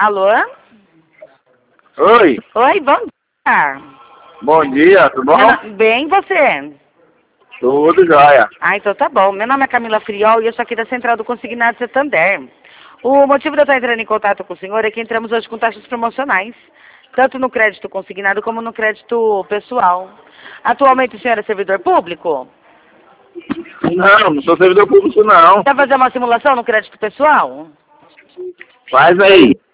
Alô? Oi, Oi, bom dia. bom dia, tudo bom? Bem, você? Tudo jóia. Ah, então tá bom. Meu nome é Camila Friol e eu sou aqui da Central do Consignado Santander. O motivo de eu estar entrando em contato com o senhor é que entramos hoje com taxas promocionais, tanto no crédito consignado como no crédito pessoal. Atualmente o senhor é servidor público? Não sou servidor público não. Quer fazer uma simulação no crédito pessoal? Faz aí.